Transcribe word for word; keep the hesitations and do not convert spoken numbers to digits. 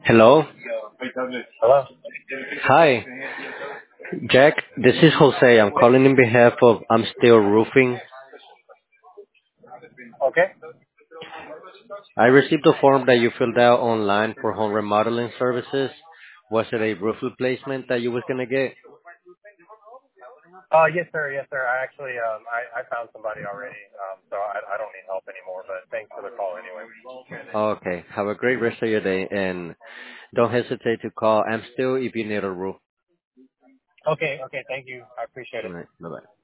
Hello. Hello? Hi, Jack. This is Jose. I'm calling in behalf of I'm Still Roofing. Okay. I received a form that you filled out online for home remodeling services. Was it a roof replacement that you was gonna get? Uh, yes, sir. Yes, sir. I actually, um, I, I found somebody already, um, so I, I don't need help anymore, but thanks for the call anyway. Okay. Have a great rest of your day, and don't hesitate to call I'm Still if you need a roof. Okay. Okay. Thank you. I appreciate All it. right. Bye bye.